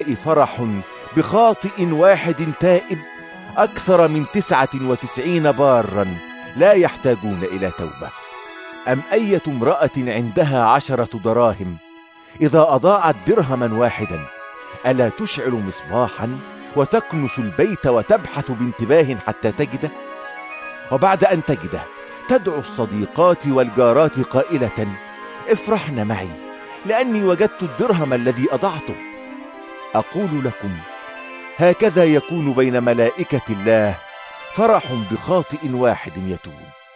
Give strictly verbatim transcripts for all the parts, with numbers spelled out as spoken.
هؤلاء فرح بخاطئ واحد تائب أكثر من تسعة وتسعين بارا لا يحتاجون إلى توبة. أم أية امرأة عندها عشرة دراهم إذا أضاعت درهما واحدا ألا تشعل مصباحا وتكنس البيت وتبحث بانتباه حتى تجده؟ وبعد أن تجده تدعو الصديقات والجارات قائلة: افرحن معي لأني وجدت الدرهم الذي أضعته. أقول لكم هكذا يكون بين ملائكة الله فرح بخاطئ واحد يتوب.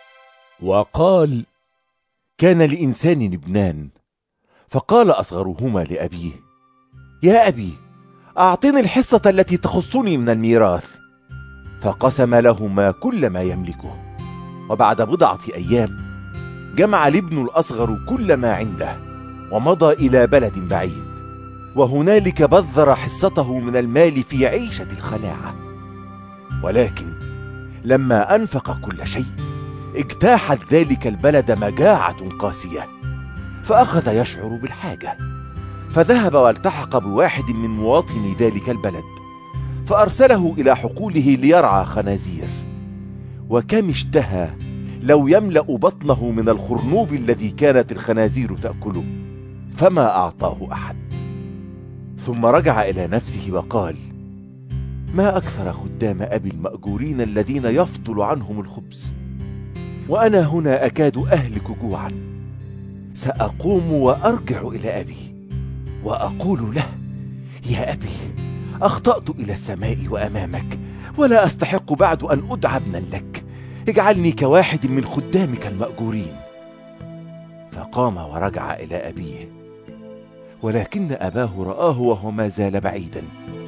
وقال: كان لإنسان ابنان، فقال أصغرهما لأبيه: يا أبي، أعطني الحصة التي تخصني من الميراث. فقسم لهما كل ما يملكه. وبعد بضعة أيام جمع الابن الأصغر كل ما عنده ومضى إلى بلد بعيد، وهنالك بذر حصته من المال في عيشة الخلاعة. ولكن لما أنفق كل شيء اجتاحت ذلك البلد مجاعة قاسية، فأخذ يشعر بالحاجة، فذهب والتحق بواحد من مواطني ذلك البلد، فأرسله إلى حقوله ليرعى خنازير. وكم اشتهى لو يملأ بطنه من الخرنوب الذي كانت الخنازير تأكله، فما أعطاه أحد. ثم رجع إلى نفسه وقال: ما أكثر خدام أبي المأجورين الذين يفضل عنهم الخبز، وأنا هنا أكاد أهلك جوعا. سأقوم وأرجع إلى أبي وأقول له: يا أبي، أخطأت إلى السماء وأمامك، ولا أستحق بعد أن أدعى ابنا لك، اجعلني كواحد من خدامك المأجورين. فقام ورجع إلى أبيه، ولكن أباه رآه وهو ما زال بعيدا،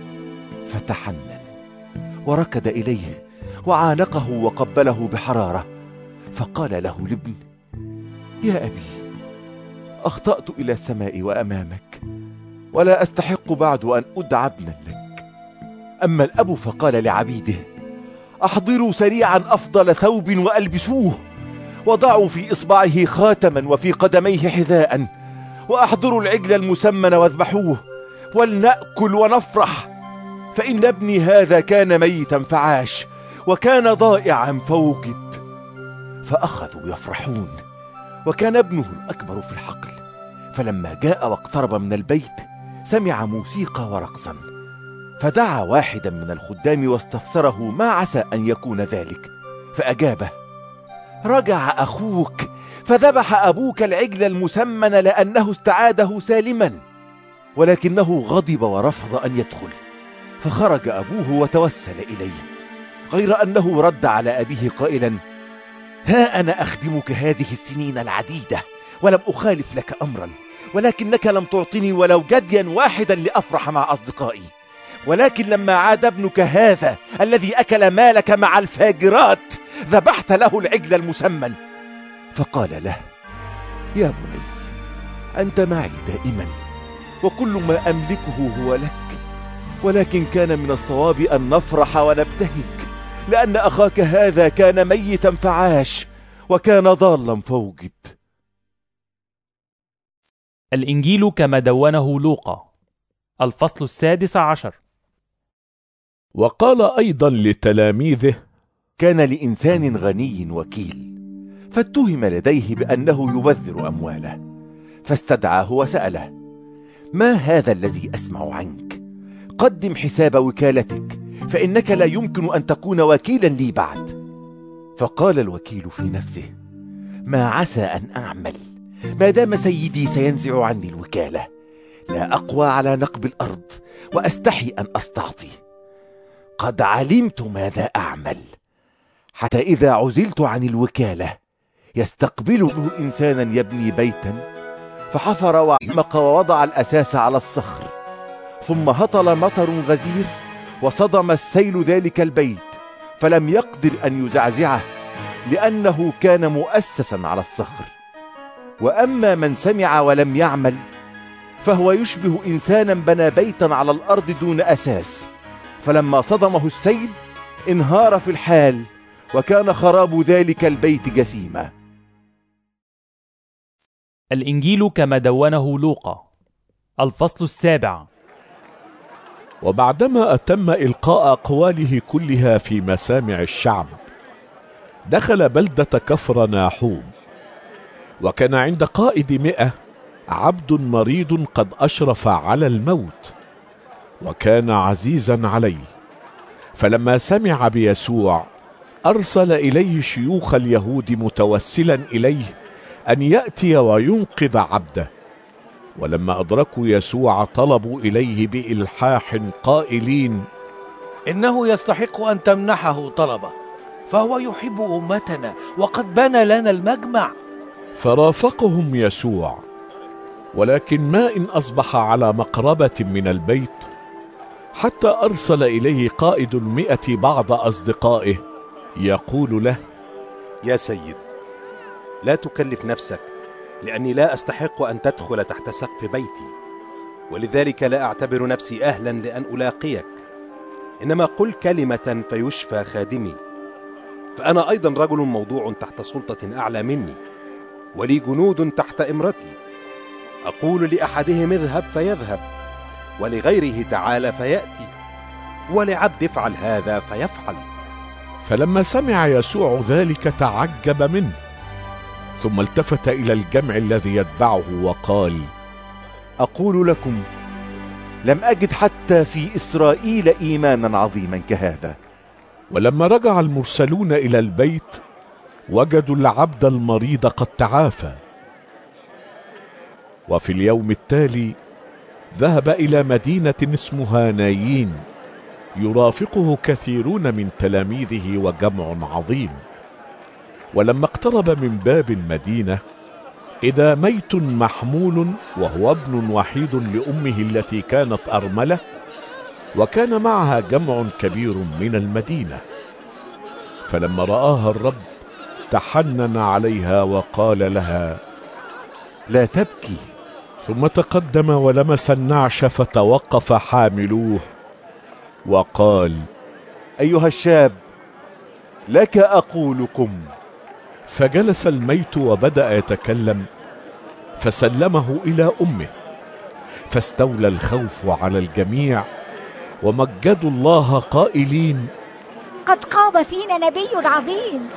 فتحنن وركض إليه وعانقه وقبله بحرارة، فقال له الابن: يا أبي، أخطأت إلى السماء وأمامك، ولا أستحق بعد أن أدعى ابنا لك. أما الأب فقال لعبيده: أحضروا سريعا أفضل ثوب وألبسوه، وضعوا في إصبعه خاتما وفي قدميه حذاء، وأحضروا العجل المسمن واذبحوه، ولنأكل ونفرح، فإن ابني هذا كان ميتا فعاش، وكان ضائعا فوجد. فأخذوا يفرحون. وكان ابنه الأكبر في الحقل، فلما جاء واقترب من البيت سمع موسيقى ورقصا، فدعا واحدا من الخدام واستفسره ما عسى أن يكون ذلك، فأجابه: رجع أخوك فذبح أبوك العجل المسمن لأنه استعاده سالما. ولكنه غضب ورفض أن يدخل، فخرج أبوه وتوسل إليه، غير أنه رد على أبيه قائلا: ها أنا أخدمك هذه السنين العديدة ولم أخالف لك أمرا، ولكنك لم تعطني ولو جديا واحدا لأفرح مع أصدقائي. ولكن لما عاد ابنك هذا الذي أكل مالك مع الفاجرات ذبحت له العجل المسمن. فقال له: يا بني، أنت معي دائما، وكل ما أملكه هو لك، ولكن كان من الصواب أن نفرح ونبتهج، لأن أخاك هذا كان ميتا فعاش، وكان ضالا فوجد. الإنجيل كما دونه لوقا، الفصل السادس عشر. وقال أيضا لتلاميذه: كان لإنسان غني وكيل، فاتهم لديه بأنه يبذر أمواله، فاستدعاه وسأله: ما هذا الذي أسمع عنك؟ قدم حساب وكالتك، فإنك لا يمكن أن تكون وكيلا لي بعد. فقال الوكيل في نفسه: ما عسى أن أعمل ما دام سيدي سينزع عني الوكالة؟ لا أقوى على نقب الأرض، وأستحي أن أستعطي. قد علمت ماذا أعمل، حتى إذا عزلت عن الوكالة يستقبله إنسانا يبني بيتا، فحفر وعمق ووضع الأساس على الصخر، ثم هطل مطر غزير وصدم السيل ذلك البيت، فلم يقدر أن يزعزعه لأنه كان مؤسسا على الصخر. وأما من سمع ولم يعمل فهو يشبه إنسانا بنى بيتا على الأرض دون أساس، فلما صدمه السيل انهار في الحال، وكان خراب ذلك البيت جسيما. الإنجيل كما دونه لوقا، الفصل السابع. وبعدما أتم إلقاء أقواله كلها في مسامع الشعب، دخل بلدة كفر ناحوم، وكان عند قائد مئة عبد مريض قد أشرف على الموت، وكان عزيزا عليه. فلما سمع بيسوع أرسل إليه شيوخ اليهود متوسلا إليه أن يأتي وينقذ عبده. ولما أدركوا يسوع طلبوا إليه بإلحاح قائلين: إنه يستحق أن تمنحه طلبه، فهو يحب أمتنا وقد بنى لنا المجمع. فرافقهم يسوع، ولكن ما إن أصبح على مقربة من البيت حتى أرسل إليه قائد المئة بعض أصدقائه يقول له: يا سيد، لا تكلف نفسك، لأني لا أستحق أن تدخل تحت سقف بيتي، ولذلك لا أعتبر نفسي أهلا لأن ألاقيك، إنما قل كلمة فيشفى خادمي. فأنا أيضا رجل موضوع تحت سلطة أعلى مني، ولي جنود تحت إمرتي. أقول لأحدهم اذهب فيذهب، ولغيره تعال فيأتي، ولعبد افعل هذا فيفعل. فلما سمع يسوع ذلك تعجب منه، ثم التفت إلى الجمع الذي يتبعه وقال: أقول لكم، لم أجد حتى في إسرائيل إيمانا عظيما كهذا. ولما رجع المرسلون إلى البيت وجدوا العبد المريض قد تعافى. وفي اليوم التالي ذهب إلى مدينة اسمها نايين، يرافقه كثيرون من تلاميذه وجمع عظيم. ولما اقترب من باب المدينة إذا ميت محمول، وهو ابن وحيد لأمه التي كانت أرملة، وكان معها جمع كبير من المدينة. فلما رآها الرب تحنن عليها وقال لها: لا تبكي. ثم تقدم ولمس النعش فتوقف حاملوه وقال: أيها الشاب، لك أقول قم. فجلس الميت وبدأ يتكلم، فسلمه إلى أمه، فاستولى الخوف على الجميع، ومجدوا الله قائلين: قد قام فينا نبي عظيم.